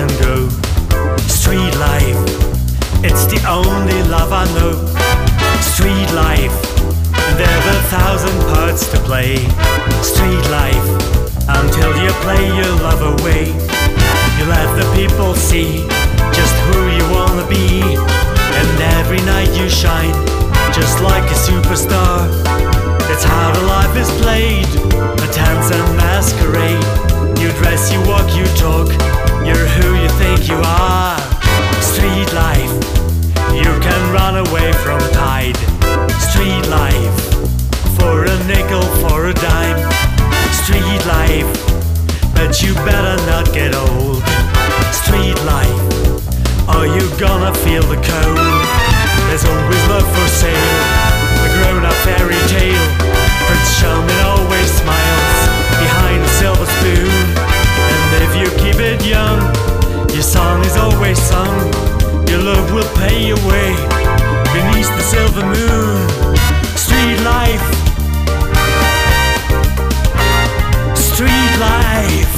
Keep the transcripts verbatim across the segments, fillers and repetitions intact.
can go. Street life, it's the only love I know. Street life, and there's a thousand parts to play. Street life, until you play your love away. You let the people see just who you wanna be, and every night you shine just like a superstar. That's how the life is played, a dance and masquerade. You dress, you walk, you talk, you're who you think you are. Street life, you can run away from tide. Street life, for a nickel, for a dime. Street life, but you better not get old. Street life, are you gonna feel the cold? There's always love for sale, a grown-up fairy tale. Prince Charming always smiles behind a silver spoon. And if you keep it young, your song is always sung. Your love will pay your way beneath the silver moon. Street life, street life,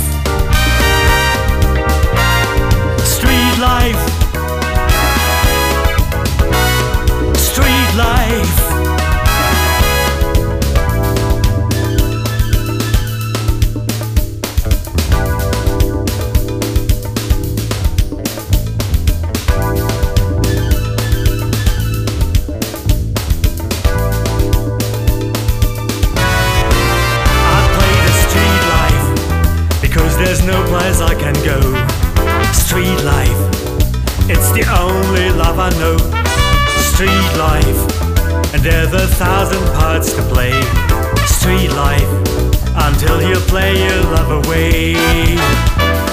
street life, street life. There's no place I can go. Street life, it's the only love I know. Street life, and there's a thousand parts to play. Street life, until you play your love away.